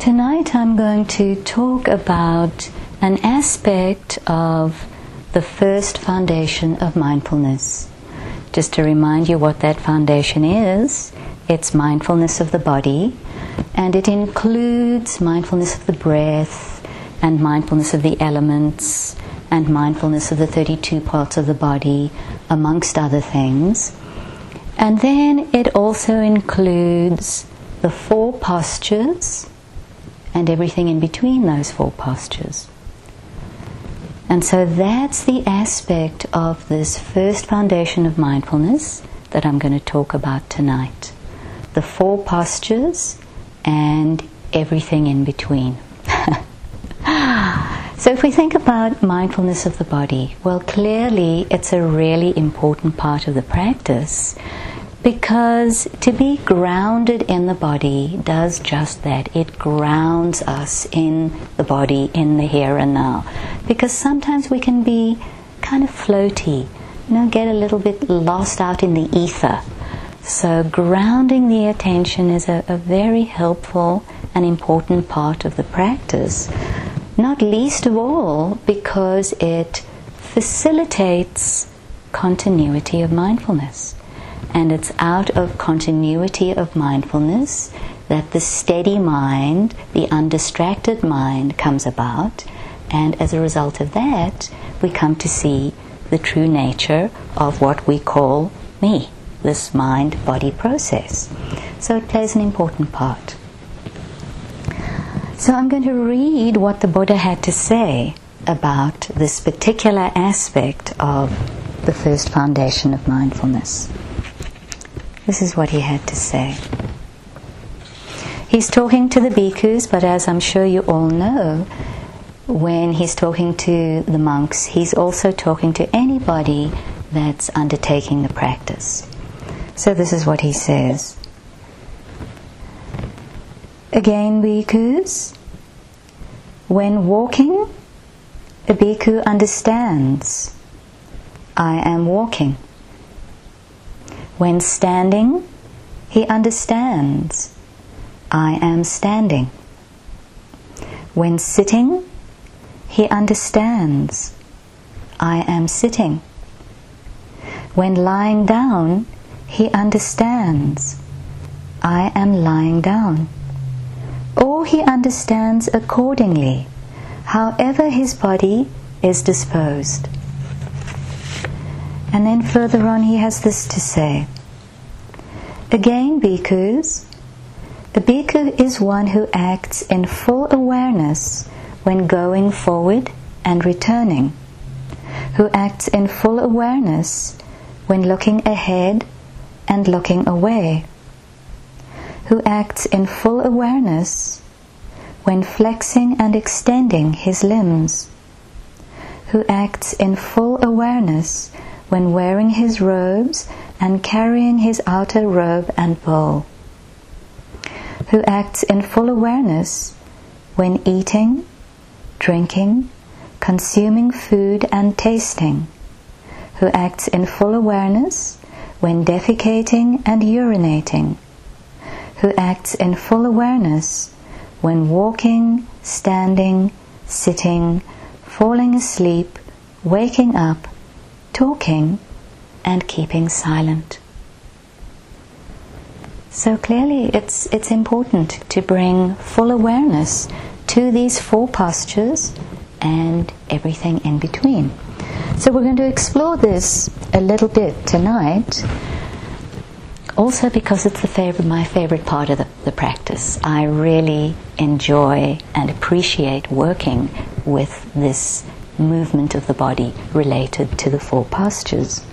Tonight I'm going to talk about an aspect of the first foundation of mindfulness. Just to remind you what that foundation is, it's mindfulness of the body, and it includes mindfulness of the breath, and mindfulness of the elements, and mindfulness of the 32 parts of the body, amongst other things. And then it also includes the 4 postures, and everything in between those 4 postures. And so that's the aspect of this first foundation of mindfulness that I'm going to talk about tonight. The 4 postures and everything in between. So if we think about mindfulness of the body, well, clearly it's a really important part of the practice, because to be grounded in the body does just that. It grounds us in the body, in the here and now. Because sometimes we can be kind of floaty, get a little bit lost out in the ether. So grounding the attention is a very helpful and important part of the practice. Not least of all because it facilitates continuity of mindfulness. And it's out of continuity of mindfulness that the steady mind, the undistracted mind, comes about. And as a result of that, we come to see the true nature of what we call me, this mind-body process. So it plays an important part. So I'm going to read what the Buddha had to say about this particular aspect of the first foundation of mindfulness. This is what he had to say. He's talking to the bhikkhus, but as I'm sure you all know, when he's talking to the monks, he's also talking to anybody that's undertaking the practice. So this is what he says. Again, bhikkhus, when walking, a bhikkhu understands, I am walking. When standing, he understands, I am standing. When sitting, he understands, I am sitting. When lying down, he understands, I am lying down. Or he understands accordingly, however his body is disposed. And then further on he has this to say. Again, bhikkhus, a bhikkhu is one who acts in full awareness when going forward and returning, who acts in full awareness when looking ahead and looking away, who acts in full awareness when flexing and extending his limbs, who acts in full awareness when wearing his robes and carrying his outer robe and bowl, who acts in full awareness when eating, drinking, consuming food and tasting, who acts in full awareness when defecating and urinating, who acts in full awareness when walking, standing, sitting, falling asleep, waking up, talking, and keeping silent. So clearly it's important to bring full awareness to these 4 postures and everything in between. So we're going to explore this a little bit tonight, also because it's my favorite part of the practice. I really enjoy and appreciate working with this movement of the body related to the 4 postures.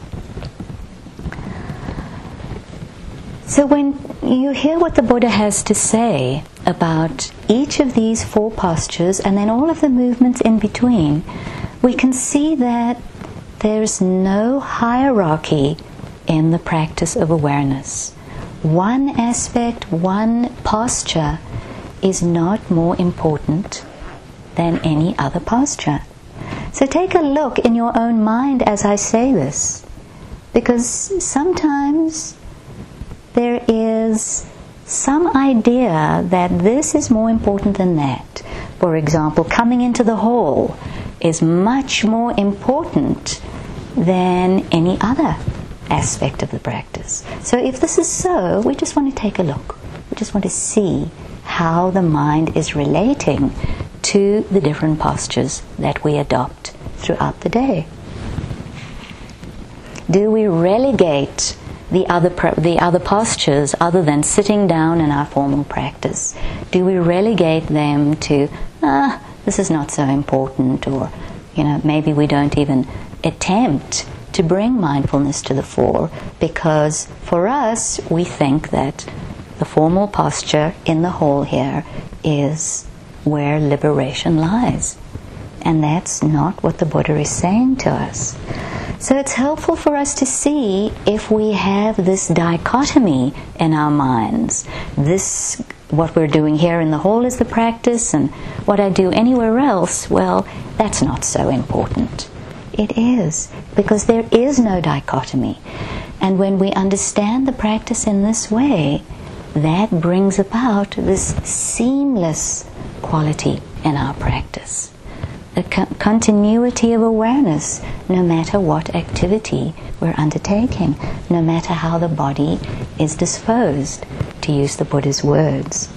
So when you hear what the Buddha has to say about each of these 4 postures and then all of the movements in between, we can see that there's no hierarchy in the practice of awareness. One aspect, one posture is not more important than any other posture. So take a look in your own mind as I say this, because sometimes there is some idea that this is more important than that. For example, coming into the hall is much more important than any other aspect of the practice. So if this is so, we just want to take a look. We just want to see how the mind is relating to the different postures that we adopt throughout the day. Do we relegate the other postures other than sitting down in our formal practice? Do we relegate them to, this is not so important, or maybe we don't even attempt to bring mindfulness to the fore, because for us we think that the formal posture in the hall here is where liberation lies. And that's not what the Buddha is saying to us. So it's helpful for us to see if we have this dichotomy in our minds. What we're doing here in the hall is the practice, and what I do anywhere else, well, that's not so important. It is, because there is no dichotomy. And when we understand the practice in this way, that brings about this seamless quality in our practice. A continuity of awareness, no matter what activity we're undertaking, no matter how the body is disposed, to use the Buddha's words.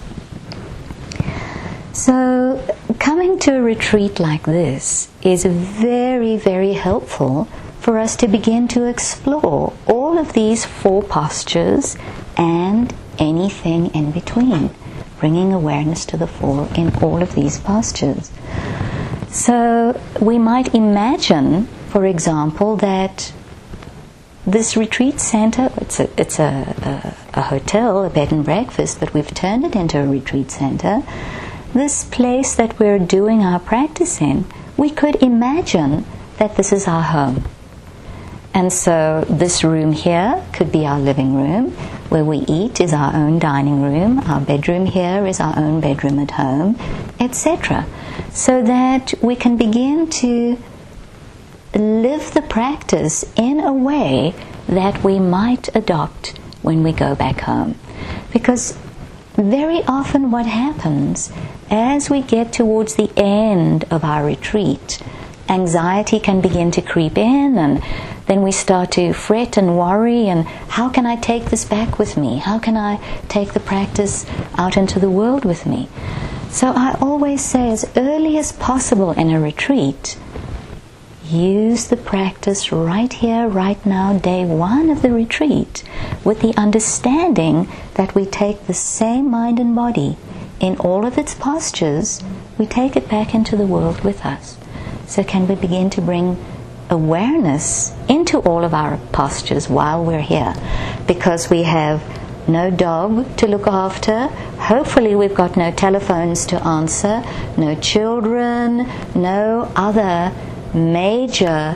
So, coming to a retreat like this is very, very helpful for us to begin to explore all of these 4 postures and anything in between, bringing awareness to the fore in all of these postures. So we might imagine, for example, that this retreat center, it's a hotel, a bed and breakfast, but we've turned it into a retreat center. This place that we're doing our practice in, we could imagine that this is our home. And so this room here could be our living room. Where we eat is our own dining room. Our bedroom here is our own bedroom at home, etc. So that we can begin to live the practice in a way that we might adopt when we go back home. Because very often what happens as we get towards the end of our retreat, anxiety can begin to creep in, and then we start to fret and worry, and how can I take this back with me? How can I take the practice out into the world with me? So I always say, as early as possible in a retreat, use the practice right here, right now, day 1 of the retreat, with the understanding that we take the same mind and body in all of its postures, we take it back into the world with us. So can we begin to bring awareness into all of our postures while we're here? Because we have no dog to look after, hopefully we've got no telephones to answer, no children, no other major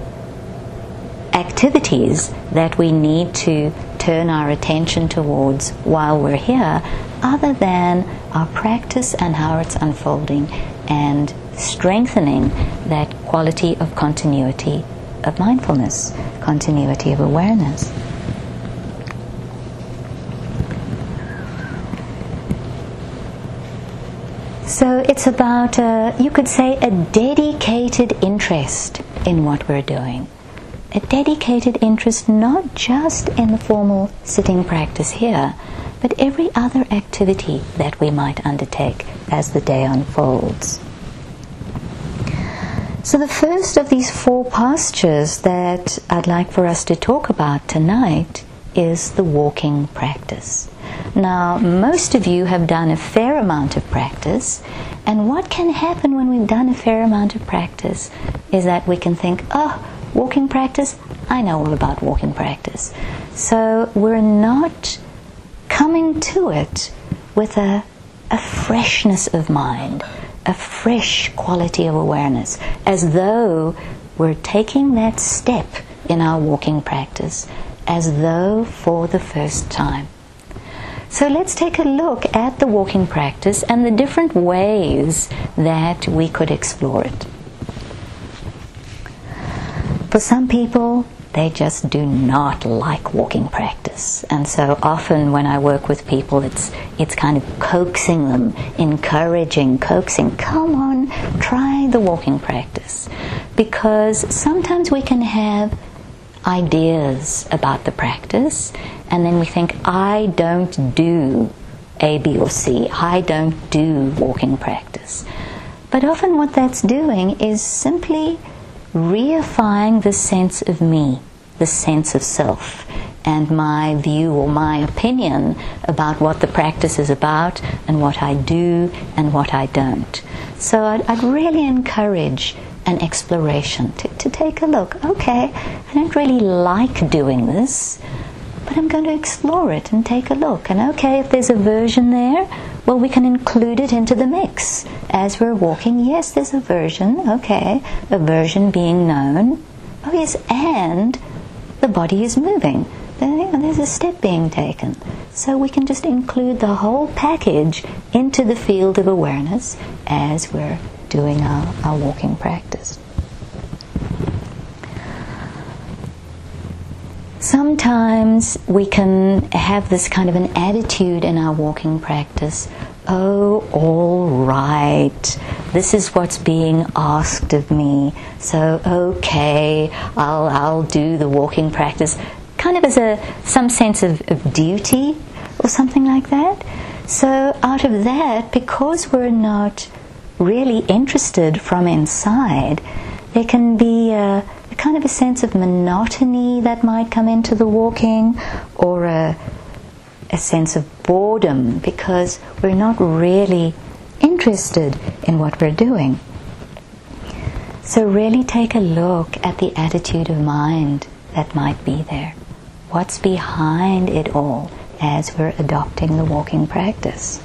activities that we need to turn our attention towards while we're here, other than our practice and how it's unfolding and strengthening that quality of continuity of mindfulness, continuity of awareness. So it's about, you could say, a dedicated interest in what we're doing. A dedicated interest not just in the formal sitting practice here, but every other activity that we might undertake as the day unfolds. So the first of these 4 postures that I'd like for us to talk about tonight is the walking practice. Now, most of you have done a fair amount of practice, and what can happen when we've done a fair amount of practice is that we can think, walking practice, I know all about walking practice. So we're not coming to it with a freshness of mind, a fresh quality of awareness, as though we're taking that step in our walking practice, as though for the first time. So let's take a look at the walking practice and the different ways that we could explore it. For some people, they just do not like walking practice. And so often when I work with people, it's kind of coaxing them, encouraging, coaxing, come on, try the walking practice. Because sometimes we can have ideas about the practice, and then we think, I don't do A, B, or C. I don't do walking practice. But often what that's doing is simply reifying the sense of me, the sense of self, and my view or my opinion about what the practice is about and what I do and what I don't. So I'd really encourage an exploration to take a look. Okay, I don't really like doing this, but I'm going to explore it and take a look. And okay, if there's aversion there, well, we can include it into the mix. As we're walking, yes, there's aversion. Okay, aversion being known. Oh yes, and the body is moving. There's a step being taken. So we can just include the whole package into the field of awareness as we're doing our walking practice. Sometimes we can have this kind of an attitude in our walking practice. Oh, all right, this is what's being asked of me, so okay, I'll do the walking practice, kind of as some sense of duty or something like that. So out of that, because we're not really interested from inside, there can be a kind of a sense of monotony that might come into the walking, or a sense of boredom because we're not really interested in what we're doing. So really take a look at the attitude of mind that might be there. What's behind it all as we're adopting the walking practice?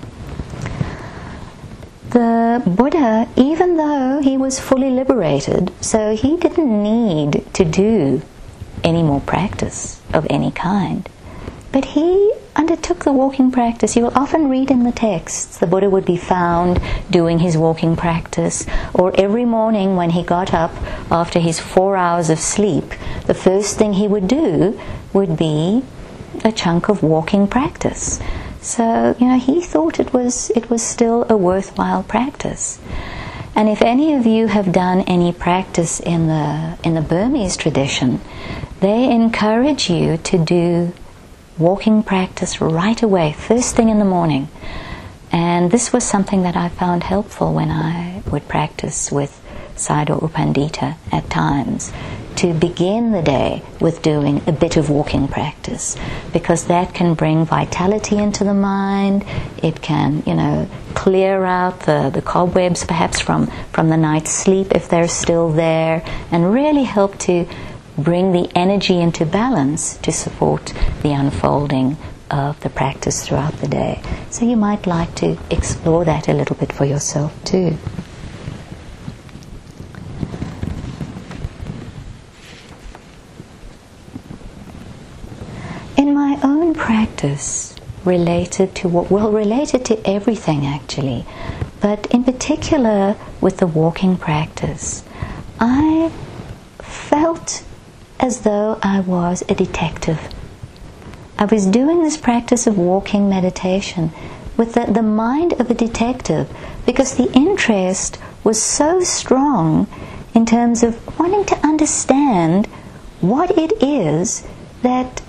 The Buddha, even though he was fully liberated, so he didn't need to do any more practice of any kind, but he undertook the walking practice. You will often read in the texts the Buddha would be found doing his walking practice, or every morning when he got up after his 4 hours of sleep, the first thing he would do would be a chunk of walking practice. So, he thought it was still a worthwhile practice. And if any of you have done any practice in the Burmese tradition, they encourage you to do walking practice right away, first thing in the morning. And this was something that I found helpful when I would practice with Sayadaw U Pandita at times, to begin the day with doing a bit of walking practice, because that can bring vitality into the mind. It can, clear out the cobwebs perhaps from the night's sleep if they're still there, and really help to bring the energy into balance to support the unfolding of the practice throughout the day. So you might like to explore that a little bit for yourself too. In my own practice, related to everything actually, but in particular with the walking practice, I felt as though I was a detective. I was doing this practice of walking meditation with the mind of a detective, because the interest was so strong in terms of wanting to understand what it is that,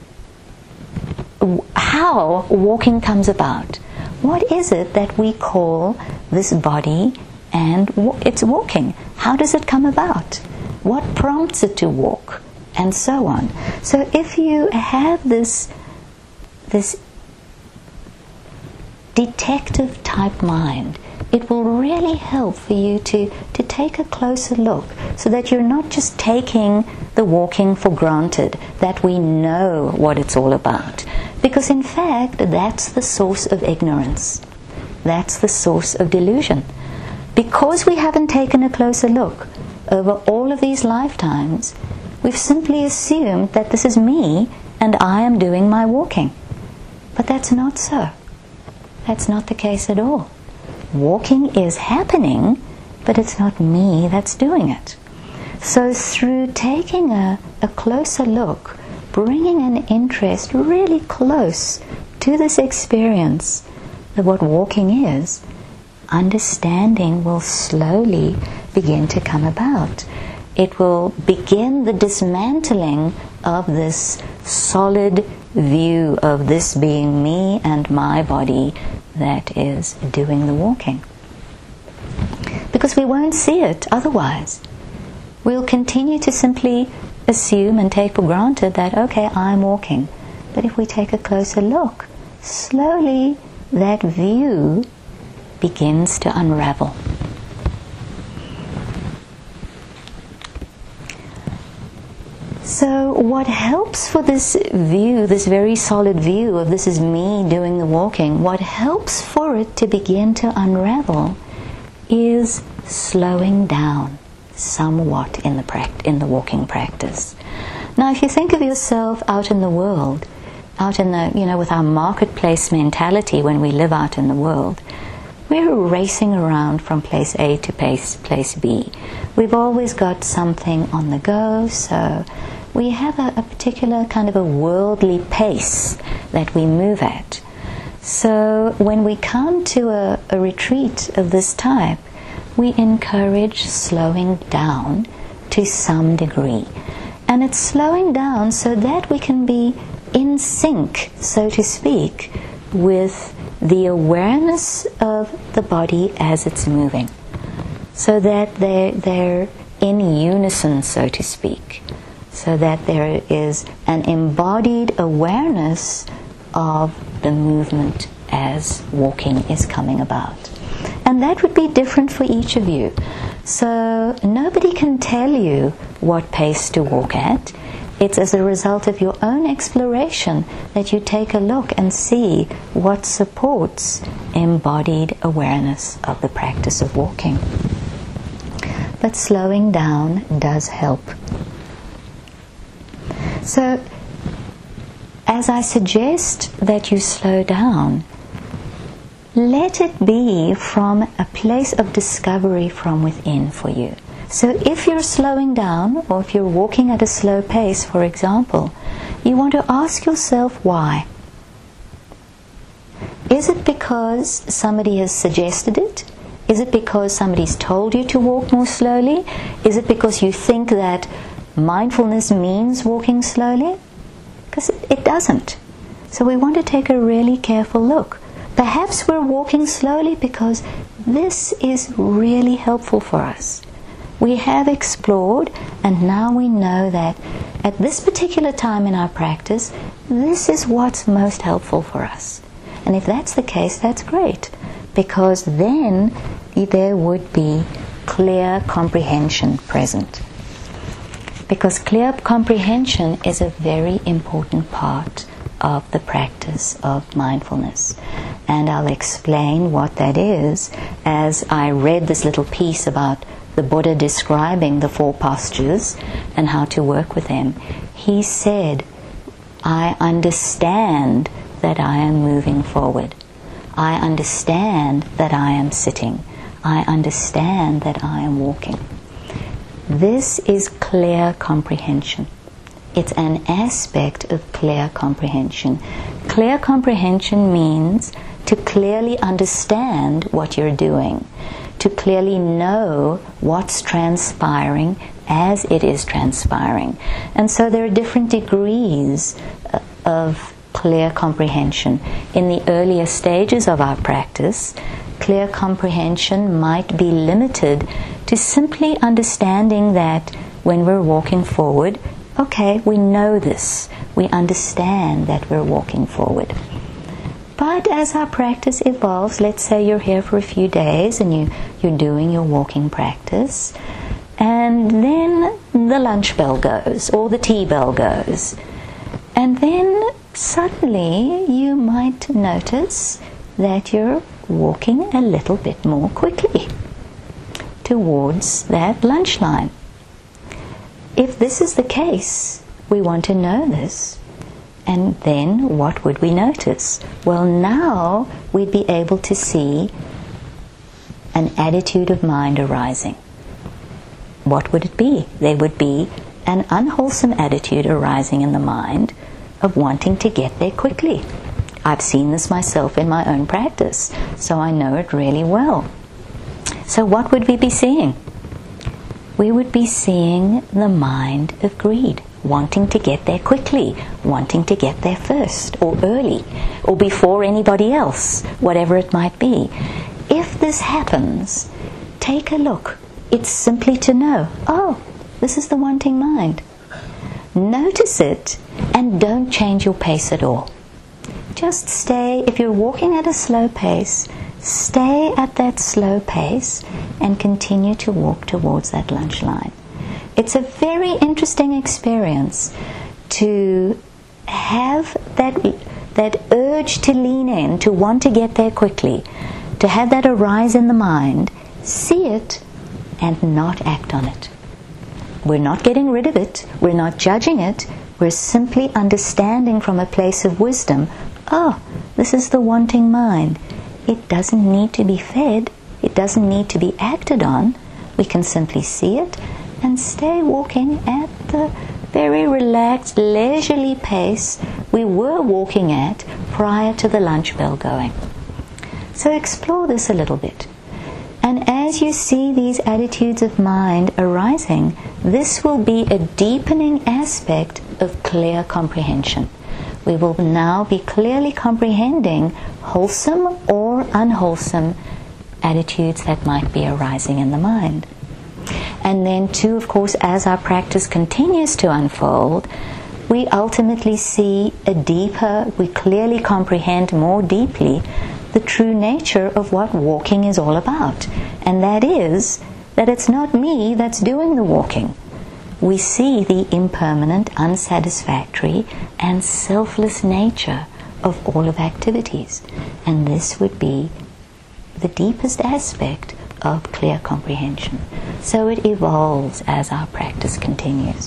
how walking comes about. What is it that we call this body and it's walking? How does it come about? What prompts it to walk? And so on. So if you have this detective type mind, it will really help for you to take a closer look, so that you're not just taking the walking for granted, that we know what it's all about. Because in fact, that's the source of ignorance. That's the source of delusion. Because we haven't taken a closer look over all of these lifetimes, we've simply assumed that this is me and I am doing my walking. But that's not so. That's not the case at all. Walking is happening, but it's not me that's doing it. So through taking a closer look, bringing an interest really close to this experience of what walking is, understanding will slowly begin to come about. It will begin the dismantling of this solid view of this being me and my body that is doing the walking. Because we won't see it otherwise. We'll continue to simply assume and take for granted that, okay, I'm walking. But if we take a closer look, slowly that view begins to unravel. So what helps for this view, this very solid view of this is me doing the walking, what helps for it to begin to unravel is slowing down somewhat in the walking practice. Now, if you think of yourself out in the world, out in the, with our marketplace mentality when we live out in the world, we're racing around from place A to place B. We've always got something on the go, so we have a particular kind of a worldly pace that we move at. So when we come to a retreat of this type, we encourage slowing down to some degree. And it's slowing down so that we can be in sync, so to speak, with the awareness of the body as it's moving. So that they're in unison, so to speak. So that there is an embodied awareness of the movement as walking is coming about. And that would be different for each of you. So nobody can tell you what pace to walk at. It's as a result of your own exploration that you take a look and see what supports embodied awareness of the practice of walking. But slowing down does help. So, as I suggest that you slow down, let it be from a place of discovery from within for you. So if you're slowing down, or if you're walking at a slow pace, for example, you want to ask yourself why. Is it because somebody has suggested it? Is it because somebody's told you to walk more slowly? Is it because you think that mindfulness means walking slowly? Because it doesn't. So we want to take a really careful look. Perhaps we're walking slowly because this is really helpful for us. We have explored, and now we know that at this particular time in our practice, this is what's most helpful for us. And if that's the case, that's great, because then there would be clear comprehension present. Because clear comprehension is a very important part of the practice of mindfulness. And I'll explain what that is as I read this little piece about the Buddha describing the 4 postures and how to work with them. He said, I understand that I am moving forward. I understand that I am sitting. I understand that I am walking. This is clear comprehension. It's an aspect of clear comprehension. Clear comprehension means to clearly understand what you're doing, to clearly know what's transpiring as it is transpiring. And so there are different degrees of clear comprehension. In the earlier stages of our practice, clear comprehension might be limited to simply understanding that when we're walking forward, okay, we know this. We understand that we're walking forward. But as our practice evolves, let's say you're here for a few days and you're doing your walking practice, and then the lunch bell goes or the tea bell goes. And then suddenly you might notice that you're walking a little bit more quickly towards that lunch line. If this is the case, we want to know this. And then what would we notice? Well, now we'd be able to see an attitude of mind arising. what would it be? There would be an unwholesome attitude arising in the mind of wanting to get there quickly. I've seen this myself in my own practice, so I know it really well. So what would we be seeing? We would be seeing the mind of greed, wanting to get there quickly, wanting to get there first, or early, or before anybody else, whatever it might be. If this happens, take a look. It's simply to know, oh, this is the wanting mind. Notice it and don't change your pace at all. Just stay, if you're walking at a slow pace, stay at that slow pace and continue to walk towards that lunch line. It's a very interesting experience to have that urge to lean in, to want to get there quickly, to have that arise in the mind, see it and not act on it. We're not getting rid of it, we're not judging it, we're simply understanding from a place of wisdom, oh, this is the wanting mind. It doesn't need to be fed, it doesn't need to be acted on. We can simply see it and stay walking at the very relaxed, leisurely pace we were walking at prior to the lunch bell going. So explore this a little bit. And as you see these attitudes of mind arising, this will be a deepening aspect of clear comprehension. We will now be clearly comprehending wholesome or unwholesome attitudes that might be arising in the mind. And then too, of course, as our practice continues to unfold, we ultimately see we clearly comprehend more deeply the true nature of what walking is all about. And that is that it's not me that's doing the walking. We see the impermanent, unsatisfactory, and selfless nature of all of activities. And this would be the deepest aspect of clear comprehension. So it evolves as our practice continues.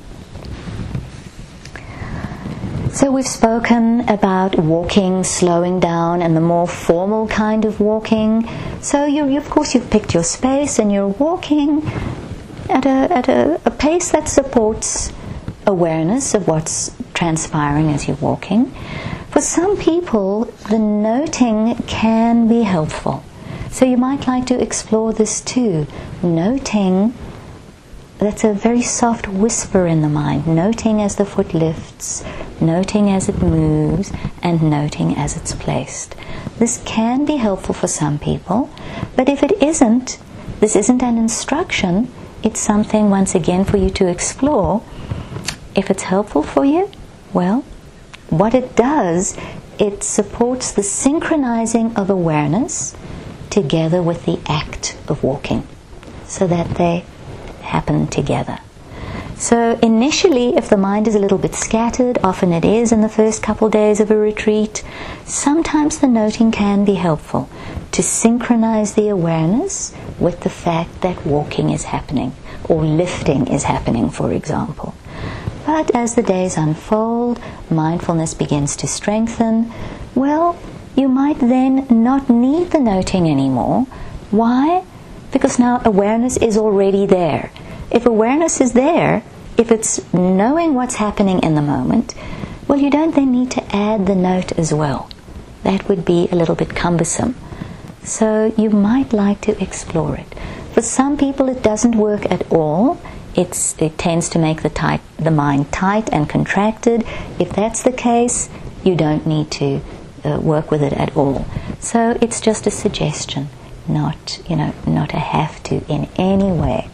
So we've spoken about walking, slowing down, and the more formal kind of walking. So of course you've picked your space and you're walking at a pace that supports awareness of what's transpiring as you're walking. For some people, the noting can be helpful. So you might like to explore this too. Noting, that's a very soft whisper in the mind. Noting as the foot lifts, noting as it moves, and noting as it's placed. This can be helpful for some people, but if it isn't, this isn't an instruction, it's something once again for you to explore. If it's helpful for you, well, what it does, it supports the synchronizing of awareness together with the act of walking, so that they happen together. So initially, if the mind is a little bit scattered, often it is in the first couple days of a retreat, sometimes the noting can be helpful to synchronize the awareness with the fact that walking is happening, or lifting is happening, for example. But as the days unfold, mindfulness begins to strengthen, well, you might then not need the noting anymore. Why? Because now awareness is already there. If awareness is there, if it's knowing what's happening in the moment, well, you don't then need to add the note as well. That would be a little bit cumbersome. So you might like to explore it. For some people it doesn't work at all. It tends to make the mind tight and contracted. If that's the case, you don't need to work with it at all. So it's just a suggestion, not a have to in any way.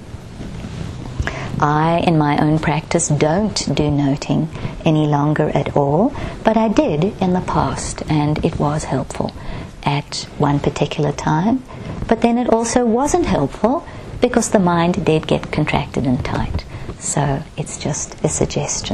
I, in my own practice, don't do noting any longer at all, but I did in the past, and it was helpful at one particular time. But then it also wasn't helpful because the mind did get contracted and tight. So it's just a suggestion.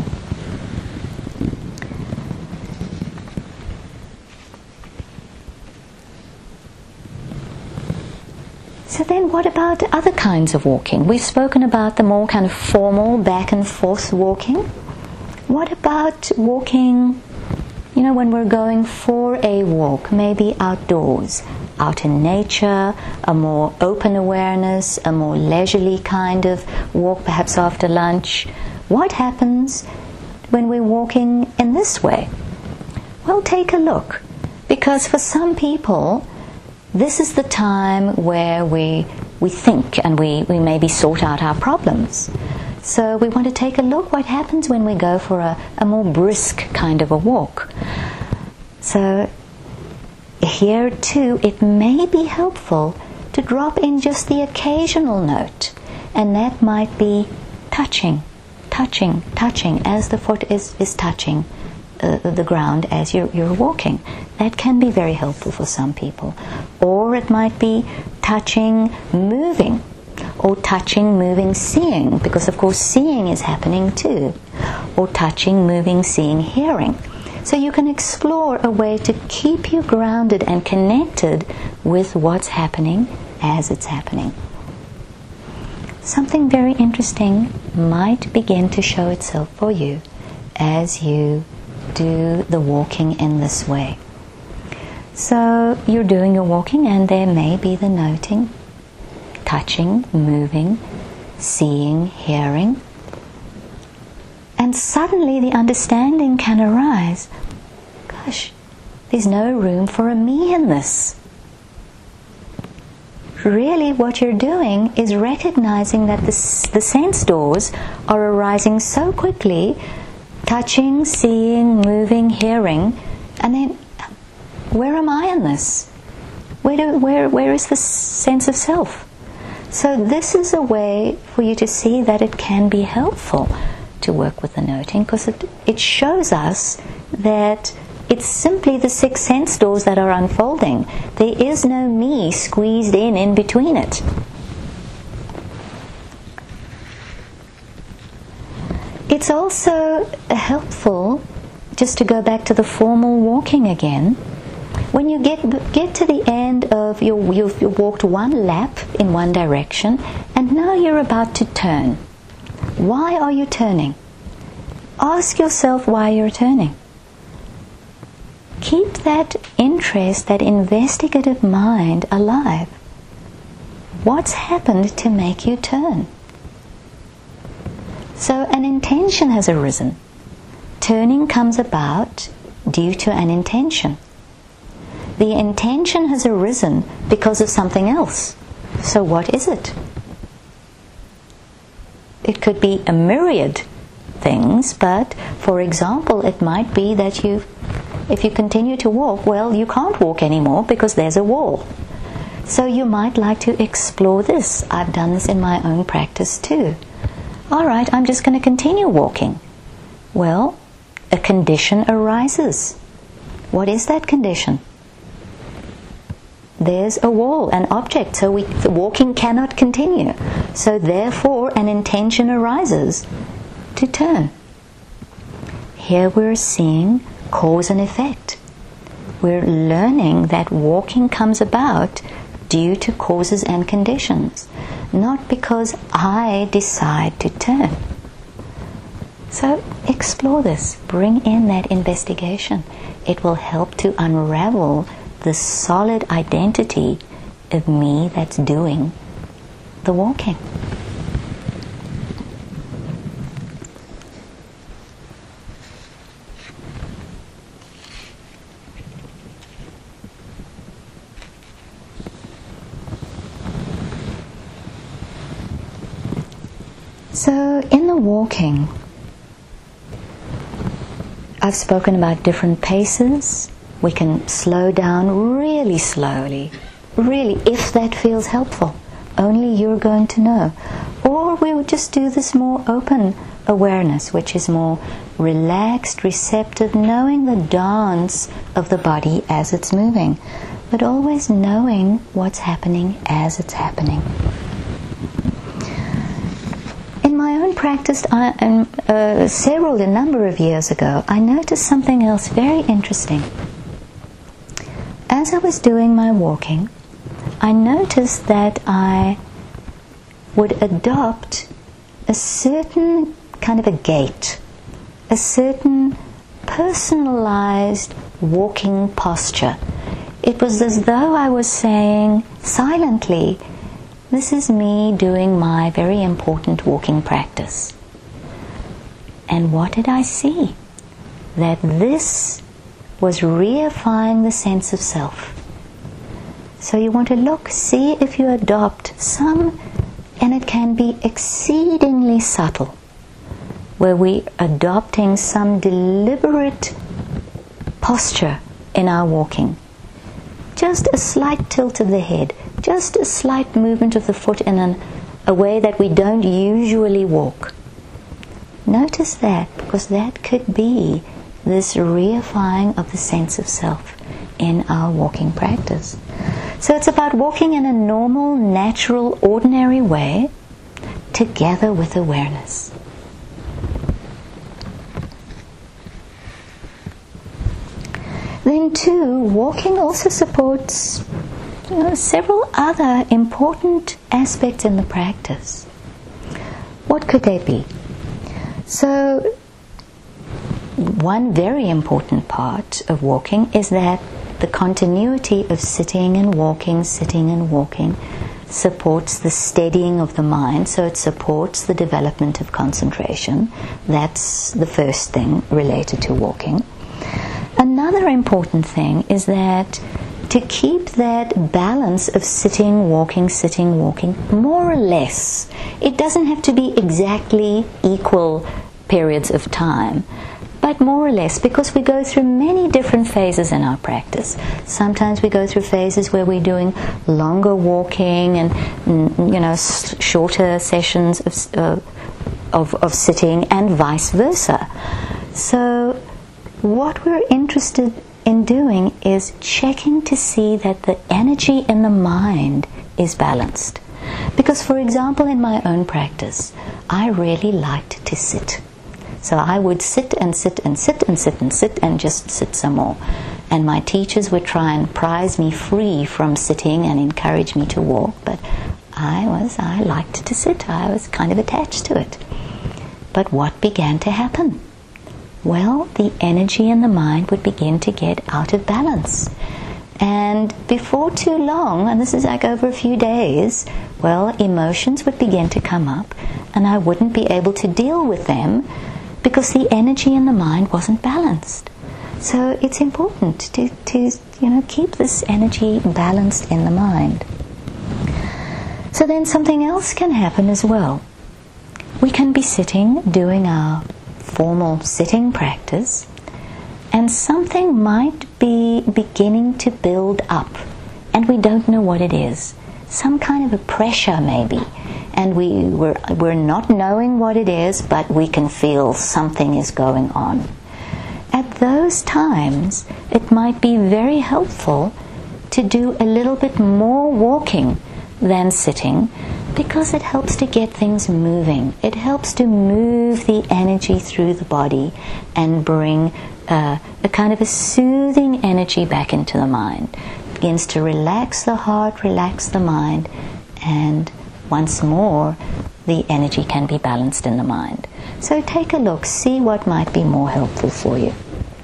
So then what about other kinds of walking? We've spoken about the more kind of formal back and forth walking. What about walking when we're going for a walk, maybe outdoors, out in nature, a more open awareness, a more leisurely kind of walk, perhaps after lunch. What happens when we're walking in this way? Well, take a look, because for some people, this is the time where we think and we maybe sort out our problems. So we want to take a look what happens when we go for a more brisk kind of a walk. So here too, it may be helpful to drop in just the occasional note, and that might be touching, as the foot is touching the ground as you're walking. That can be very helpful for some people. Or it might be touching, moving, or touching, moving, seeing, because of course seeing is happening too. Or touching, moving, seeing, hearing. So you can explore a way to keep you grounded and connected with what's happening as it's happening. Something very interesting might begin to show itself for you as you do the walking in this way. So you're doing your walking, and there may be the noting, touching, moving, seeing, hearing. And suddenly the understanding can arise. Gosh, there's no room for a me in this. Really what you're doing is recognizing that the sense doors are arising so quickly, touching, seeing, moving, hearing, and then where am I in this? Where is the sense of self? So this is a way for you to see that it can be helpful to work with the noting, because it shows us that it's simply the 6 sense doors that are unfolding. There is no me squeezed in between it. It's also helpful, just to go back to the formal walking again, when you get to the end of you've walked one lap in one direction, and now you're about to turn. Why are you turning? Ask yourself why you're turning. Keep that interest, that investigative mind alive. What's happened to make you turn? So an intention has arisen. Turning comes about due to an intention. The intention has arisen because of something else. So what is it? It could be a myriad things, but for example, it might be that if you continue to walk, well, you can't walk anymore because there's a wall. So you might like to explore this. I've done this in my own practice too. All right, I'm just going to continue walking. Well, a condition arises. What is that condition? There's a wall, an object, so the walking cannot continue. So therefore, an intention arises to turn. Here we're seeing cause and effect. We're learning that walking comes about due to causes and conditions, not because I decide to turn. So explore this, bring in that investigation. It will help to unravel the solid identity of me that's doing the walking. So in the walking, I've spoken about different paces. We can slow down really slowly, really, if that feels helpful. Only you're going to know. Or we would just do this more open awareness, which is more relaxed, receptive, knowing the dance of the body as it's moving, but always knowing what's happening as it's happening. In my own practice, a number of years ago, I noticed something else very interesting. As I was doing my walking, I noticed that I would adopt a certain kind of a gait, a certain personalized walking posture. It was as though I was saying silently, this is me doing my very important walking practice. And what did I see? That this was reifying the sense of self. So you want to look, see if you adopt some, and it can be exceedingly subtle, where we adopting some deliberate posture in our walking. Just a slight tilt of the head, just a slight movement of the foot in a way that we don't usually walk. Notice that, because that could be this reifying of the sense of self in our walking practice. So it's about walking in a normal, natural, ordinary way together with awareness. Then too, walking also supports several other important aspects in the practice. What could they be? So, one very important part of walking is that the continuity of sitting and walking supports the steadying of the mind, so it supports the development of concentration. That's the first thing related to walking. Another important thing is that to keep that balance of sitting, walking, more or less. It doesn't have to be exactly equal periods of time, but more or less, because we go through many different phases in our practice. Sometimes we go through phases where we're doing longer walking and shorter sessions of sitting, and vice versa. So what we're interested in doing is checking to see that the energy in the mind is balanced. Because, for example, in my own practice, I really liked to sit. So I would sit and sit and sit and sit and sit and just sit some more. And my teachers would try and prize me free from sitting and encourage me to walk, but I liked to sit. I was kind of attached to it. But what began to happen? Well, the energy in the mind would begin to get out of balance. And before too long, and this is like over a few days, well, emotions would begin to come up, and I wouldn't be able to deal with them because the energy in the mind wasn't balanced. So it's important to keep this energy balanced in the mind. So then something else can happen as well. We can be sitting, doing our formal sitting practice, and something might be beginning to build up, and we don't know what it is. Some kind of a pressure maybe, and we're not knowing what it is, but we can feel something is going on. At those times, it might be very helpful to do a little bit more walking than sitting, because it helps to get things moving. It helps to move the energy through the body and bring a kind of a soothing energy back into the mind. It begins to relax the heart, relax the mind, and once more the energy can be balanced in the mind. So take a look, see what might be more helpful for you.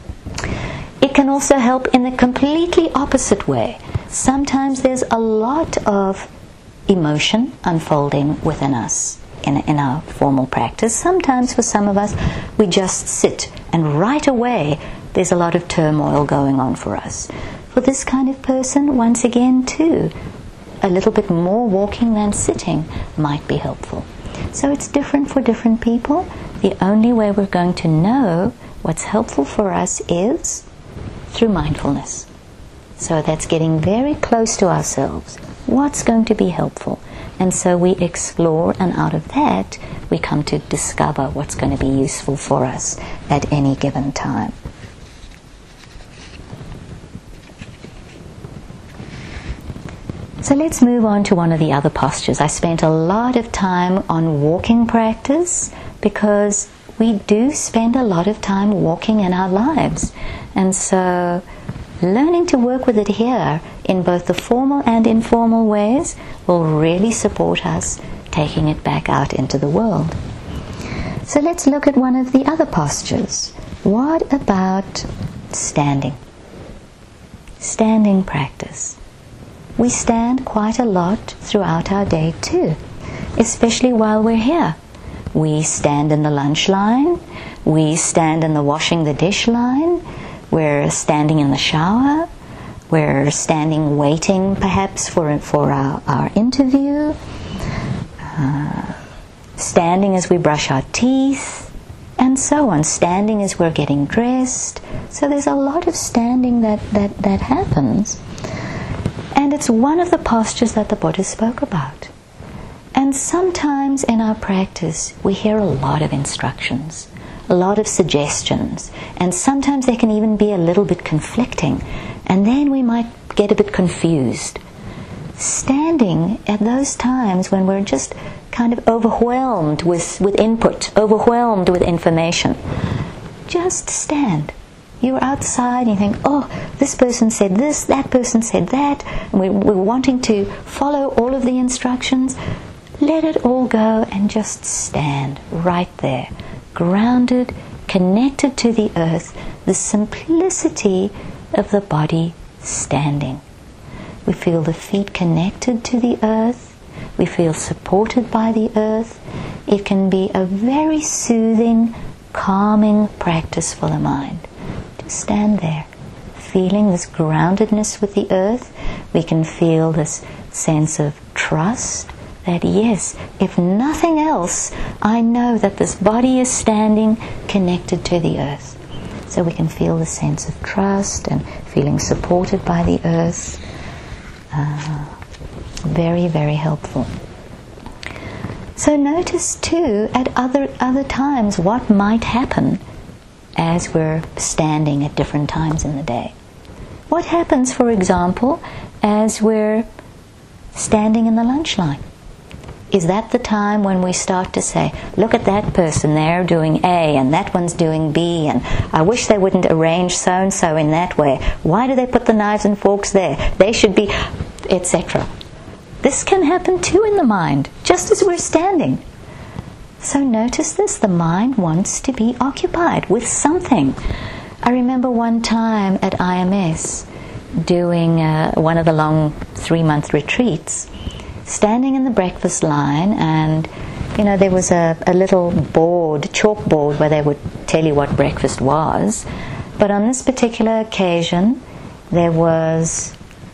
It can also help in the completely opposite way. Sometimes there's a lot of emotion unfolding within us in our formal practice. Sometimes for some of us, we just sit and right away there's a lot of turmoil going on for us. For this kind of person, once again too, a little bit more walking than sitting might be helpful. So it's different for different people. The only way we're going to know what's helpful for us is through mindfulness. So that's getting very close to ourselves. What's going to be helpful? And so we explore, and out of that we come to discover what's going to be useful for us at any given time. So let's move on to one of the other postures. I spent a lot of time on walking practice because we do spend a lot of time walking in our lives. And so learning to work with it here in both the formal and informal ways will really support us taking it back out into the world. So let's look at one of the other postures. What about standing? Standing practice. We stand quite a lot throughout our day too, especially while we're here. We stand in the lunch line, we stand in the washing the dish line, we're standing in the shower, we're standing waiting perhaps for our interview, standing as we brush our teeth, and so on, standing as we're getting dressed. So there's a lot of standing that happens. And it's one of the postures that the Buddha spoke about. And sometimes in our practice we hear a lot of instructions, a lot of suggestions, and sometimes they can even be a little bit conflicting, and then we might get a bit confused. Standing at those times when we're just kind of overwhelmed with input, overwhelmed with information, just stand. You're outside and you think, oh, this person said this, that person said that, and we're wanting to follow all of the instructions. Let it all go and just stand right there, grounded, connected to the earth, the simplicity of the body standing. We feel the feet connected to the earth, we feel supported by the earth. It can be a very soothing, calming practice for the mind. Just stand there, feeling this groundedness with the earth. We can feel this sense of trust that yes, if nothing else, I know that this body is standing connected to the earth. So we can feel the sense of trust and feeling supported by the earth. Very, very helpful. So notice too at other times what might happen as we're standing at different times in the day. What happens, for example, as we're standing in the lunch line? Is that the time when we start to say, look at that person, they're doing A and that one's doing B, and I wish they wouldn't arrange so-and-so in that way. Why do they put the knives and forks there? They should be, etc. This can happen too in the mind, just as we're standing. So notice this, the mind wants to be occupied with something. I remember one time at IMS doing one of the long 3-month retreats, standing in the breakfast line, and there was a little chalkboard where they would tell you what breakfast was. But on this particular occasion, there was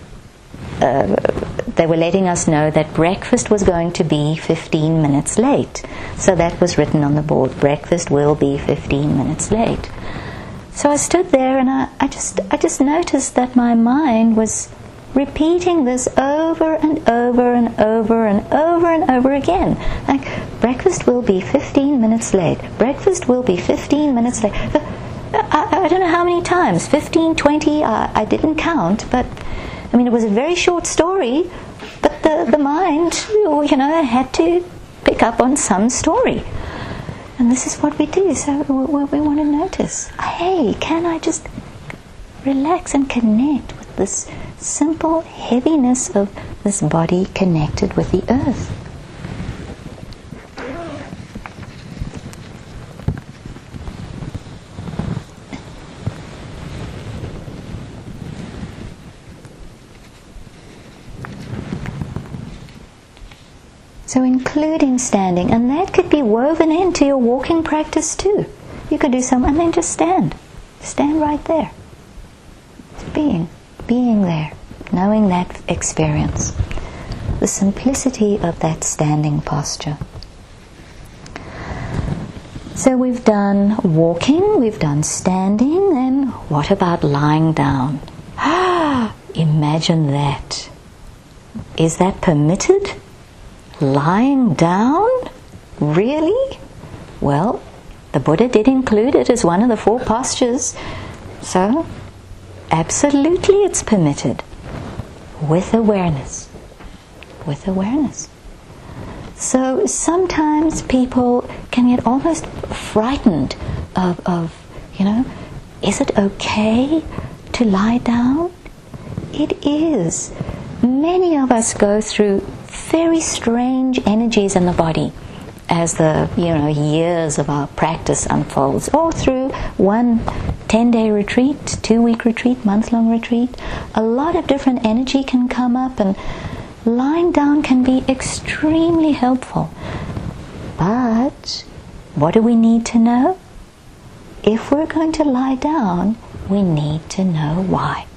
they were letting us know that breakfast was going to be 15 minutes late. So that was written on the board, breakfast will be 15 minutes late. So I stood there and I just noticed that my mind was repeating this over and over and over and over and over again. Like, breakfast will be 15 minutes late. Breakfast will be 15 minutes late. I don't know how many times, 15, 20, I didn't count, but it was a very short story, but the mind, had to pick up on some story. And this is what we do. So we want to notice, hey, can I just relax and connect with this simple heaviness of this body connected with the earth? So including standing, and that could be woven into your walking practice too. You could do some, and then just stand right there. Just being there, knowing that experience, the simplicity of that standing posture. So we've done walking, we've done standing, then what about lying down? Imagine that. Is that permitted? Lying down? Really? Well, the Buddha did include it as one of the 4 postures. So, absolutely it's permitted. With awareness. With awareness. So sometimes people can get almost frightened of is it okay to lie down? It is. Many of us go through very strange energies in the body as the years of our practice unfolds, or through one 10-day retreat, 2-week retreat, month-long retreat, a lot of different energy can come up, and lying down can be extremely helpful. But what do we need to know? If we're going to lie down, we need to know why.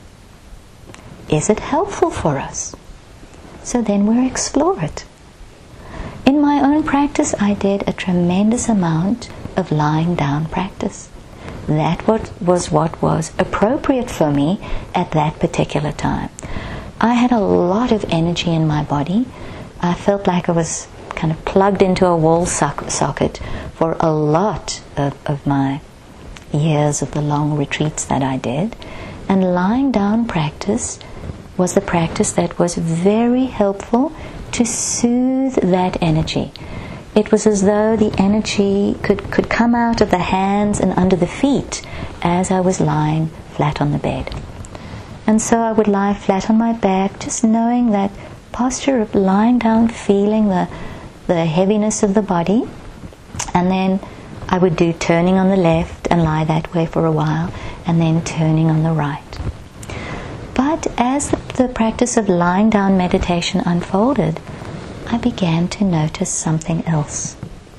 Is it helpful for us? So then we'll explore it. In my own practice, I did a tremendous amount of lying down practice. That was what was appropriate for me at that particular time. I had a lot of energy in my body. I felt like I was kind of plugged into a wall socket for a lot of my years of the long retreats that I did. And lying down practice was the practice that was very helpful to soothe that energy. It was as though the energy could come out of the hands and under the feet as I was lying flat on the bed. And so I would lie flat on my back, just knowing that posture of lying down, feeling the heaviness of the body. And then I would do turning on the left and lie that way for a while, and then turning on the right. But as the practice of lying down meditation unfolded, I began to notice something else.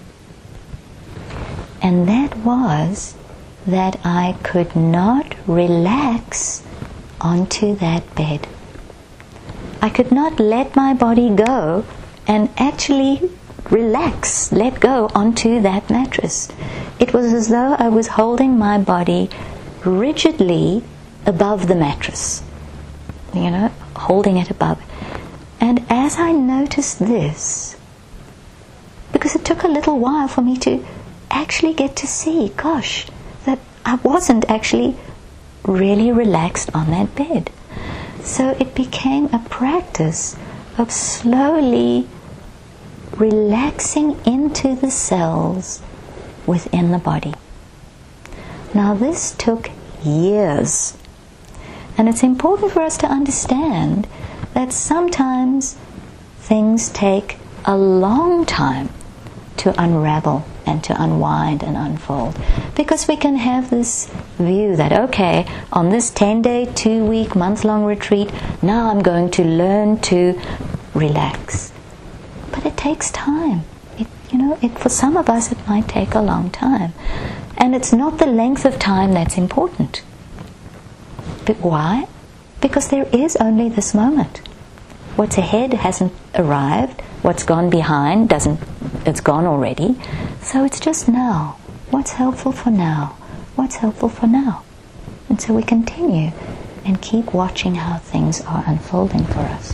And that was that I could not relax onto that bed. I could not let my body go and actually relax, let go onto that mattress. It was as though I was holding my body rigidly above the mattress, holding it above. And as I noticed this, because it took a little while for me to actually get to see, that I wasn't actually really relaxed on that bed. So it became a practice of slowly relaxing into the cells within the body. Now this took years. And it's important for us to understand that sometimes things take a long time to unravel and to unwind and unfold. Because we can have this view that, okay, on this 10-day, 2-week, month-long retreat, now I'm going to learn to relax. But it takes time. For some of us it might take a long time. And it's not the length of time that's important. But why? Because there is only this moment. What's ahead hasn't arrived. What's gone behind it's gone already. So it's just now. What's helpful for now? What's helpful for now? And so we continue and keep watching how things are unfolding for us.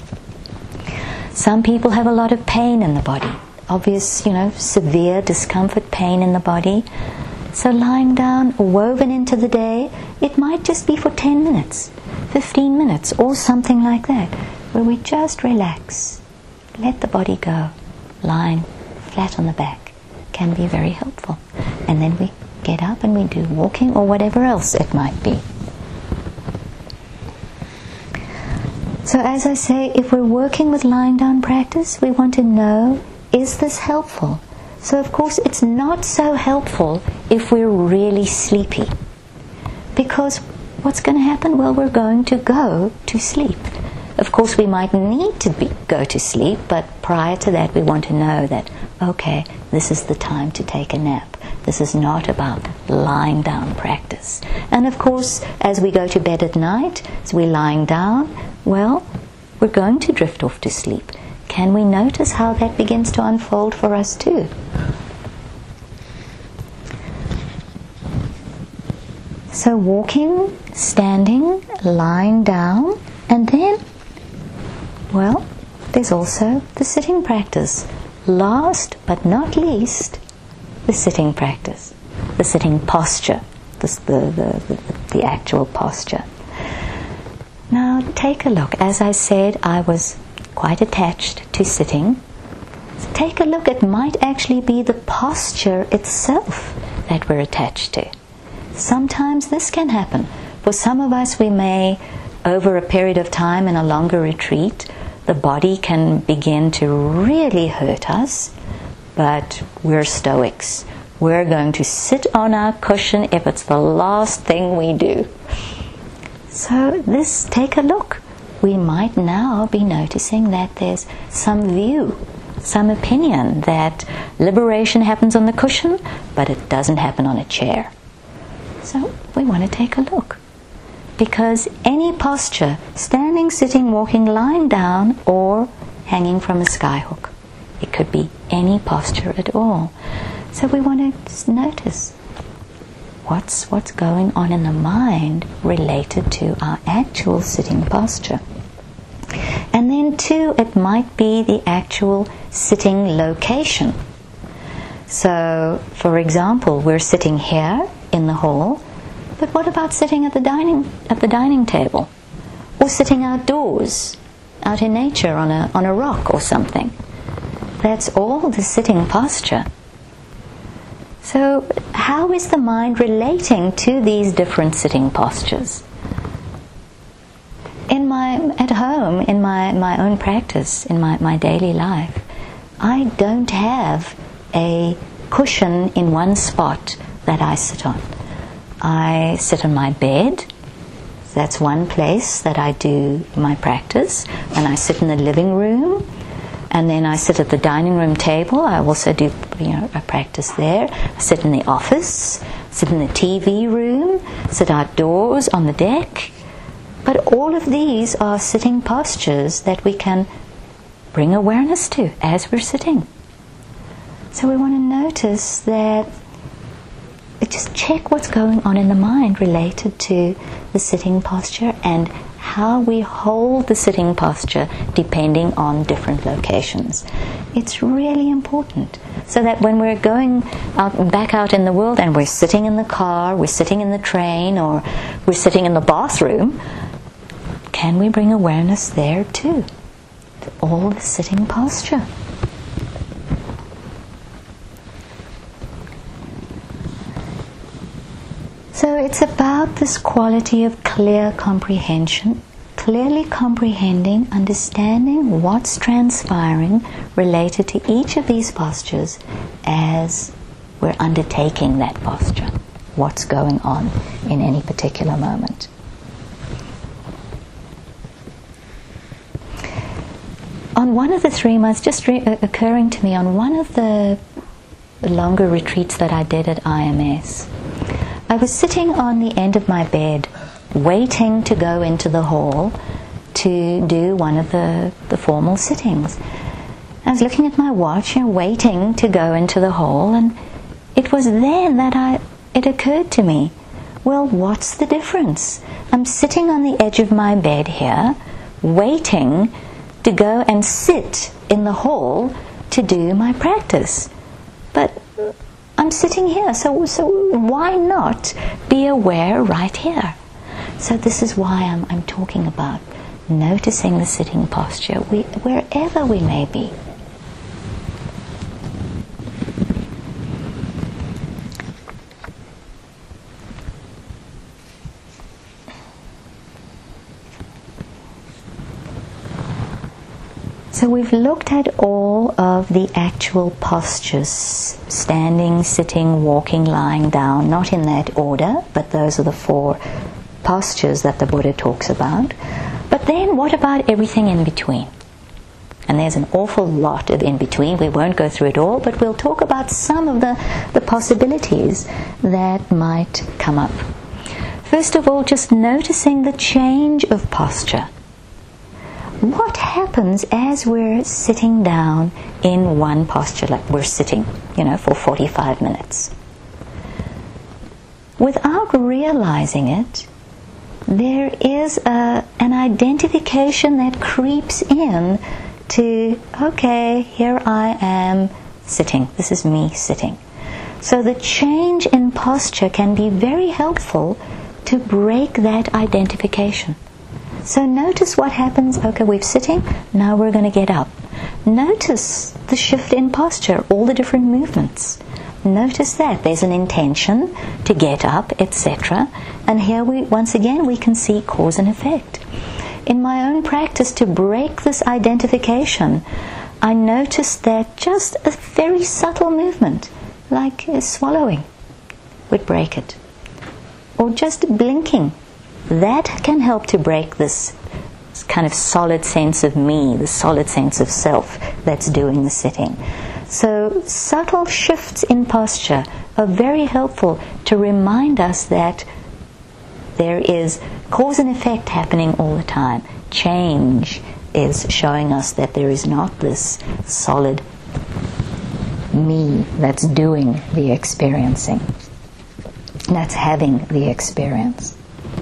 Some people have a lot of pain in the body. Obvious, severe discomfort, pain in the body. So lying down, woven into the day, it might just be for 10 minutes, 15 minutes, or something like that, where we just relax, let the body go, lying flat on the back, can be very helpful. And then we get up and we do walking or whatever else it might be. So as I say, if we're working with lying down practice, we want to know, is this helpful? So of course it's not so helpful if we're really sleepy. Because what's going to happen? Well, we're going to go to sleep. Of course we might need to go to sleep, but prior to that we want to know that, okay, this is the time to take a nap. This is not about lying down practice. And of course, as we go to bed at night, as we're lying down, well, we're going to drift off to sleep. Can we notice how that begins to unfold for us too? So walking, standing, lying down, and then, well, there's also the sitting practice. Last but not least, the sitting practice, the sitting posture, the actual posture. Now take a look. As I said, I was quite attached to sitting. So take a look. It might actually be the posture itself that we're attached to. Sometimes this can happen. For some of us, we may, over a period of time in a longer retreat, the body can begin to really hurt us, but we're Stoics. We're going to sit on our cushion if it's the last thing we do. So take a look. We might now be noticing that there's some view, some opinion that liberation happens on the cushion, but it doesn't happen on a chair. So we want to take a look. Because any posture, standing, sitting, walking, lying down, or hanging from a skyhook, it could be any posture at all. So we want to just notice what's going on in the mind related to our actual sitting posture. And then too, it might be the actual sitting location. So, for example, we're sitting here in the hall, but what about sitting at the dining table, or sitting outdoors, out in nature on a rock or something? That's all the sitting posture. So, how is the mind relating to these different sitting postures? At home, in my own practice, in my daily life, I don't have a cushion in one spot that I sit on. I sit on my bed. That's one place that I do my practice. And I sit in the living room. And then I sit at the dining room table. I also do a practice there. I sit in the office, sit in the TV room, sit outdoors on the deck. But all of these are sitting postures that we can bring awareness to as we're sitting. So we want to notice that, just check what's going on in the mind related to the sitting posture and how we hold the sitting posture depending on different locations. It's really important so that when we're going back out in the world and we're sitting in the car, we're sitting in the train, or we're sitting in the bathroom, can we bring awareness there too? To all the sitting posture. So it's about this quality of clear comprehension, clearly comprehending, understanding what's transpiring related to each of these postures as we're undertaking that posture, what's going on in any particular moment. On one of the 3 months, just occurring to me, on one of the longer retreats that I did at IMS, I was sitting on the end of my bed, waiting to go into the hall to do one of the formal sittings. I was looking at my watch and waiting to go into the hall, and it was then that it occurred to me, well, what's the difference? I'm sitting on the edge of my bed here, waiting to go and sit in the hall to do my practice. But I'm sitting here, so why not be aware right here? So this is why I'm talking about noticing the sitting posture wherever we may be. So we've looked at all of the actual postures, standing, sitting, walking, lying down, not in that order, but those are the 4 postures that the Buddha talks about. But then what about everything in between? And there's an awful lot of in between. We won't go through it all, but we'll talk about some of the possibilities that might come up. First of all, just noticing the change of posture. What happens as we're sitting down in one posture, like we're sitting, for 45 minutes? Without realizing it, there is an identification that creeps in to, okay, here I am sitting. This is me sitting. So the change in posture can be very helpful to break that identification. So notice what happens. Okay, we're sitting, now we're going to get up. Notice the shift in posture, all the different movements. Notice that there's an intention to get up, etc. And here once again we can see cause and effect. In my own practice, to break this identification, I noticed that just a very subtle movement like swallowing would break it. Or just blinking. That can help to break this kind of solid sense of me, the solid sense of self that's doing the sitting. So subtle shifts in posture are very helpful to remind us that there is cause and effect happening all the time. Change is showing us that there is not this solid me that's doing the experiencing, that's having the experience.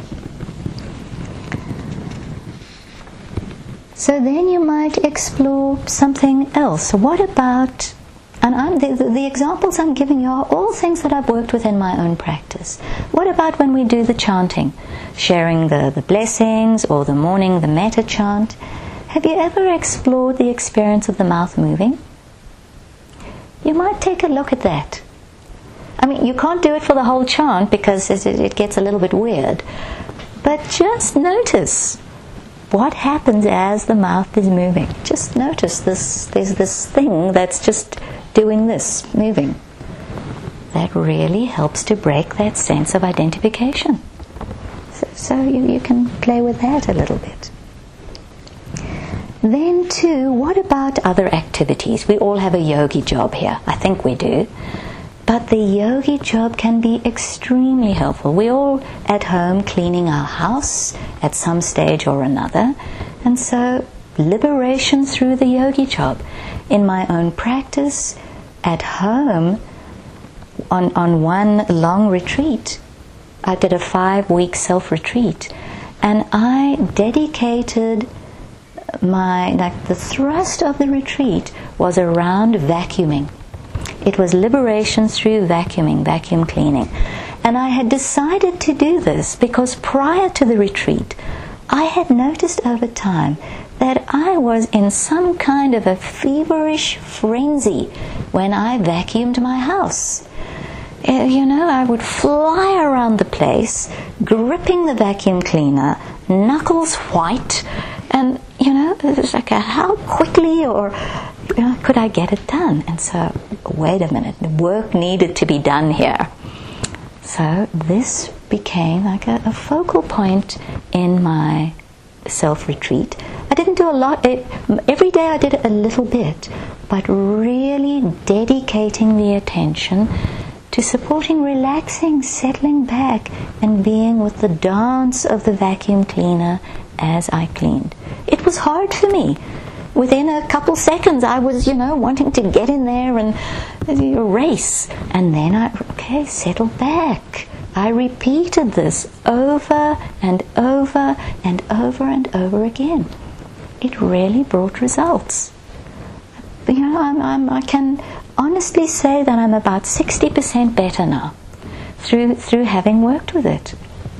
So then you might explore something else. What about, and the examples I'm giving you are all things that I've worked with in my own practice. What about when we do the chanting, sharing the blessings or the morning, the metta chant? Have you ever explored the experience of the mouth moving? You might take a look at that. I mean, you can't do it for the whole chant because it gets a little bit weird. But just notice what happens as the mouth is moving. Just notice there's this thing that's just doing this, moving. That really helps to break that sense of identification. So you can play with that a little bit. Then too, what about other activities? We all have a yogi job here. I think we do. But the yogi job can be extremely helpful. We're all at home cleaning our house at some stage or another. And so liberation through the yogi job. In my own practice, at home, on one long retreat, I did a 5-week self-retreat. And I dedicated the thrust of the retreat was around vacuuming. It was liberation through vacuuming, vacuum cleaning. And I had decided to do this because prior to the retreat, I had noticed over time that I was in some kind of a feverish frenzy when I vacuumed my house. I would fly around the place, gripping the vacuum cleaner, knuckles white, and, it was like, how quickly could I get it done? And so, wait a minute, work needed to be done here. So this became like a focal point in my self-retreat. I didn't do a lot. Every day I did it a little bit, but really dedicating the attention to supporting, relaxing, settling back, and being with the dance of the vacuum cleaner as I cleaned. It was hard for me. Within a couple seconds I was, wanting to get in there and race. And then I settled back. I repeated this over and over and over and over again. It really brought results. I can honestly say that I'm about 60% better now through having worked with it.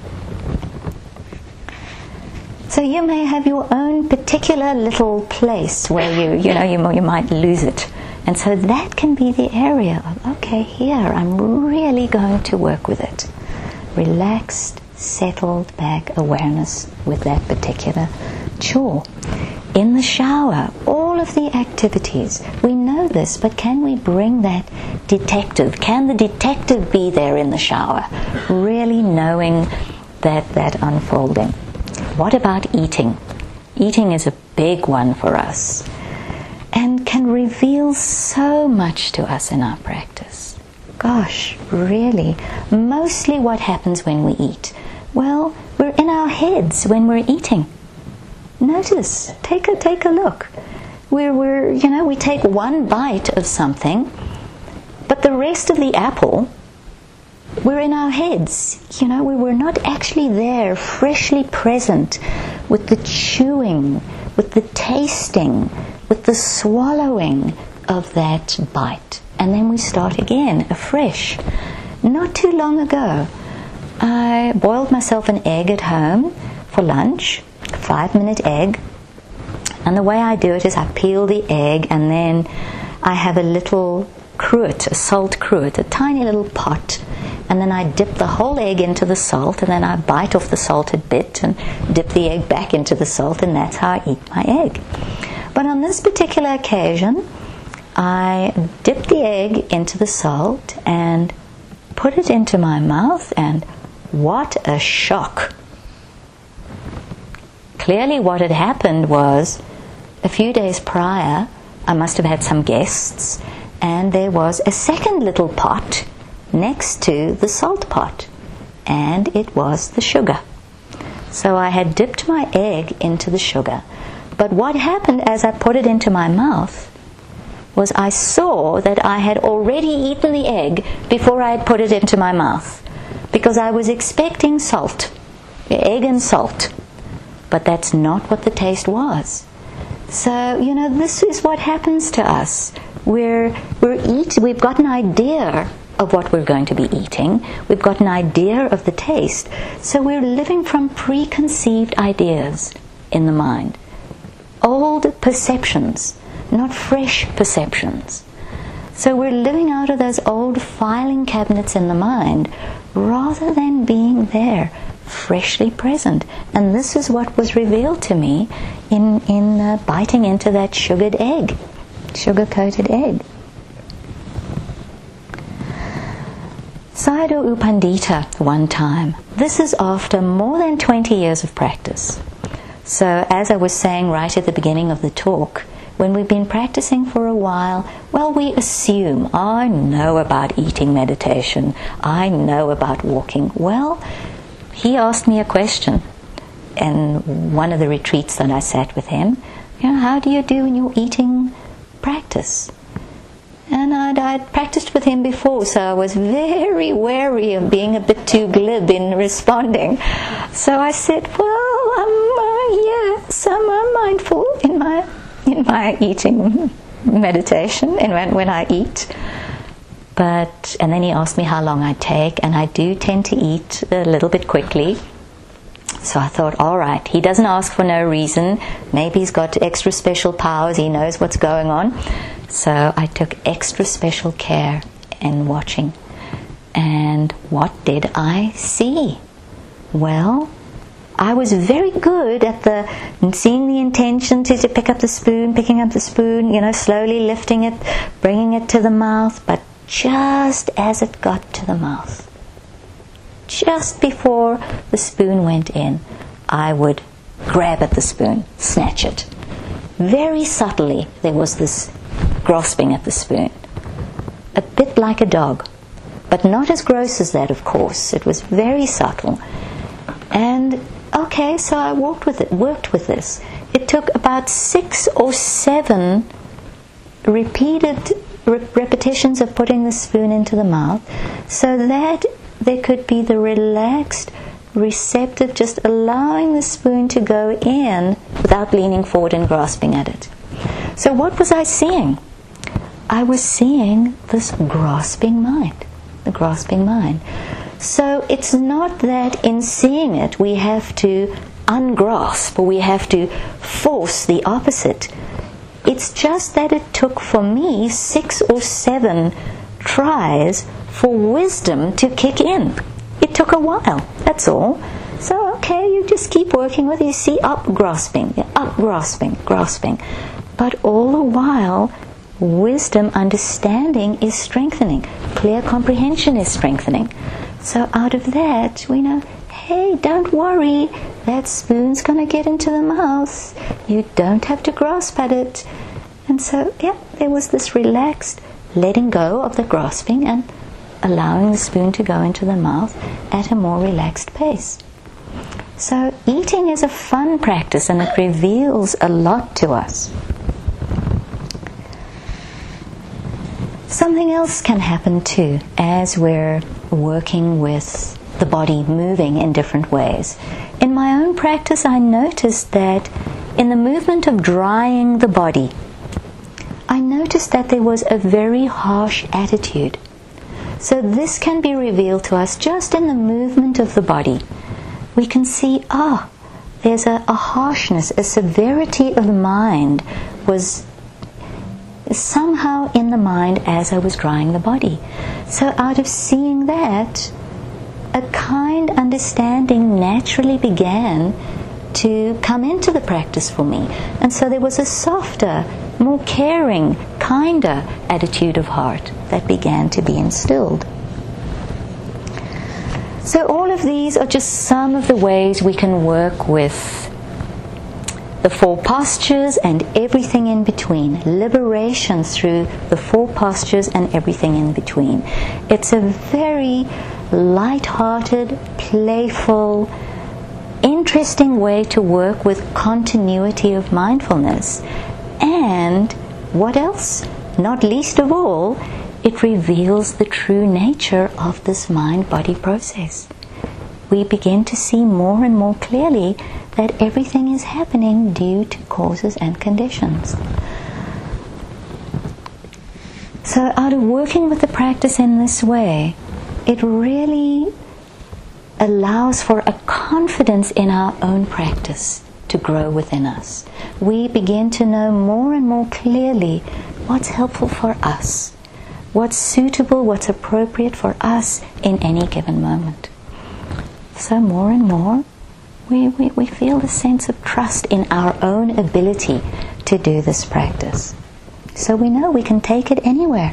So you may have your own particular little place where you might lose it. And so that can be the area of, okay, here I'm really going to work with it. Relaxed, settled back awareness with that particular chore. In the shower, all of the activities, we know this, but can we bring that detective? Can the detective be there in the shower, really knowing that unfolding? What about eating? Eating is a big one for us and can reveal so much to us in our practice. Gosh, really, mostly what happens when we eat? Well, we're in our heads when we're eating. Notice, take a look. We take one bite of something, but the rest of the apple, we're in our heads. We were not actually there, freshly present with the chewing, with the tasting, with the swallowing of that bite. And then we start again, afresh. Not too long ago, I boiled myself an egg at home for lunch, 5-minute egg. And the way I do it is I peel the egg and then I have a little cruet, a salt cruet, a tiny little pot. And then I dip the whole egg into the salt, and then I bite off the salted bit and dip the egg back into the salt, and that's how I eat my egg. But on this particular occasion, I dipped the egg into the salt and put it into my mouth, and what a shock. Clearly what had happened was, a few days prior, I must have had some guests, and there was a second little pot next to the salt pot, and it was the sugar. So I had dipped my egg into the sugar, but what happened as I put it into my mouth was I saw that I had already eaten the egg before I had put it into my mouth, because I was expecting salt, egg and salt, but that's not what the taste was. So, this is what happens to us. We've got an idea of what we're going to be eating. We've got an idea of the taste. So we're living from preconceived ideas in the mind. Old perceptions, not fresh perceptions. So we're living out of those old filing cabinets in the mind rather than being there, freshly present. And this is what was revealed to me in biting into that sugar-coated egg. Sayadaw U Pandita, one time, this is after more than 20 years of practice. So as I was saying right at the beginning of the talk, when we've been practicing for a while, well, we assume, I know about eating meditation, I know about walking. Well, he asked me a question in one of the retreats that I sat with him. How do you do in your eating practice? And I'd practiced with him before, so I was very wary of being a bit too glib in responding. So I said, well, I'm mindful in my eating meditation, and when I eat. And then he asked me how long I'd take, and I do tend to eat a little bit quickly. So I thought, all right, he doesn't ask for no reason. Maybe he's got extra special powers, he knows what's going on. So I took extra special care in watching. And what did I see? Well, I was very good at seeing the intention to picking up the spoon, slowly lifting it, bringing it to the mouth, but just as it got to the mouth, just before the spoon went in, I would grab at the spoon, snatch it. Very subtly, there was this grasping at the spoon, a bit like a dog, but not as gross as that, of course. It was very subtle. And okay, so I worked with this. It took about 6 or 7 repeated repetitions of putting the spoon into the mouth, so that there could be the relaxed, receptive, just allowing the spoon to go in without leaning forward and grasping at it. So what was I seeing? I was seeing this grasping mind, the grasping mind. So it's not that in seeing it we have to ungrasp or we have to force the opposite. It's just that it took for me 6 or 7 tries for wisdom to kick in. It took a while, that's all. So okay, you just keep working with it. You see grasping, grasping. But all the while, wisdom, understanding is strengthening. Clear comprehension is strengthening. So out of that, we know, hey, don't worry, that spoon's going to get into the mouth. You don't have to grasp at it. And so, there was this relaxed letting go of the grasping and allowing the spoon to go into the mouth at a more relaxed pace. So eating is a fun practice, and it reveals a lot to us. Something else can happen too as we're working with the body moving in different ways. In my own practice, I noticed that in the movement of drying the body, I noticed that there was a very harsh attitude. So this can be revealed to us just in the movement of the body. We can see, there's a harshness, a severity of mind was somehow in the mind as I was drying the body. So out of seeing that, a kind understanding naturally began to come into the practice for me. And so there was a softer, more caring, kinder attitude of heart that began to be instilled. So all of these are just some of the ways we can work with the 4 postures and everything in between. Liberation through the 4 postures and everything in between. It's a very light-hearted, playful, interesting way to work with continuity of mindfulness. And what else? Not least of all, it reveals the true nature of this mind-body process. We begin to see more and more clearly that everything is happening due to causes and conditions. So out of working with the practice in this way, it really allows for a confidence in our own practice to grow within us. We begin to know more and more clearly what's helpful for us, what's suitable, what's appropriate for us in any given moment. So more and more, we feel a sense of trust in our own ability to do this practice. So we know we can take it anywhere.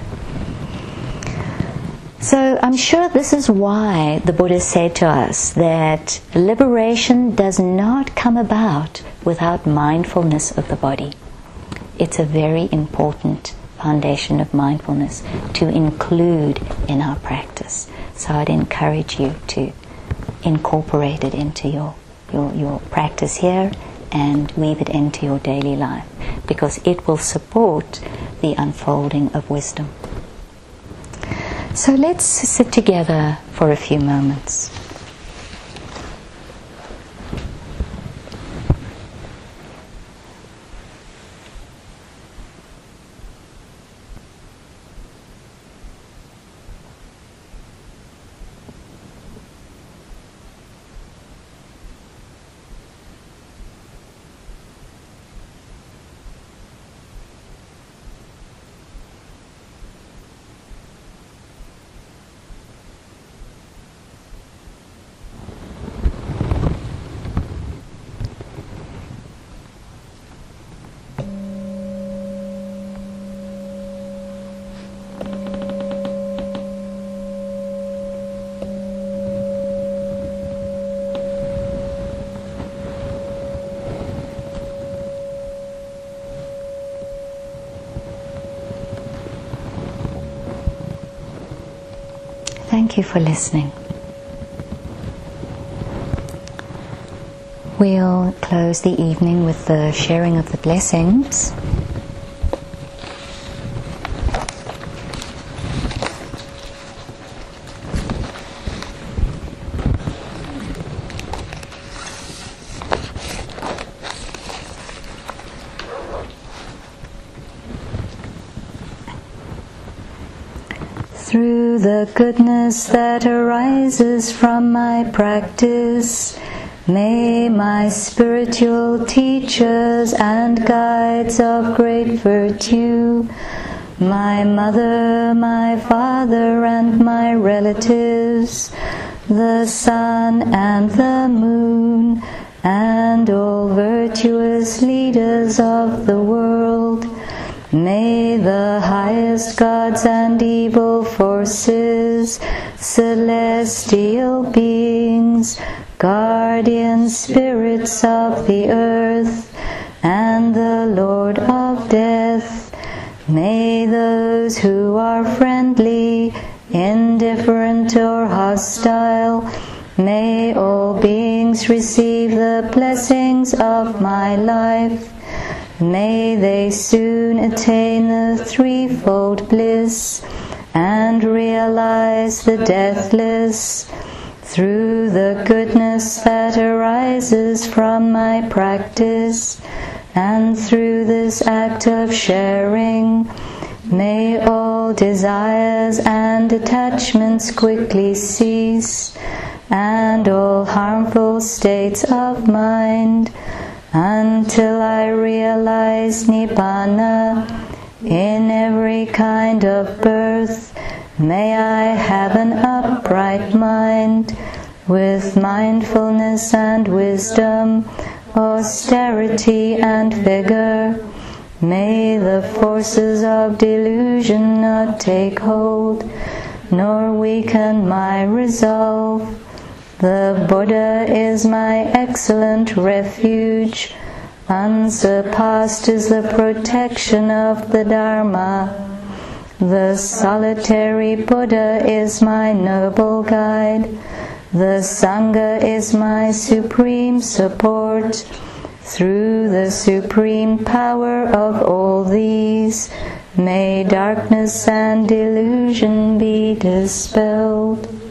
So I'm sure this is why the Buddha said to us that liberation does not come about without mindfulness of the body. It's a very important foundation of mindfulness to include in our practice. So I'd encourage you to incorporate it into your practice here and weave it into your daily life, because it will support the unfolding of wisdom. So let's sit together for a few moments. Thank you for listening. We'll close the evening with the sharing of the blessings. Through the goodness that arises from my practice, may my spiritual teachers and guides of great virtue, my mother, my father, and my relatives, the sun and the moon, and all virtuous leaders of the world, may the highest gods and evil forces, celestial beings, guardian spirits of the earth, and the Lord of death, may those who are friendly, indifferent, or hostile, may all beings receive the blessings of my life. May they soon attain the threefold bliss and realize the deathless. Through the goodness that arises from my practice, and through this act of sharing, may all desires and attachments quickly cease, and all harmful states of mind, until I realize Nibbana in every kind of birth. May I have an upright mind, with mindfulness and wisdom, austerity and vigor. May the forces of delusion not take hold, nor weaken my resolve. The Buddha is my excellent refuge. Unsurpassed is the protection of the Dharma. The solitary Buddha is my noble guide. The Sangha is my supreme support. Through the supreme power of all these, may darkness and delusion be dispelled.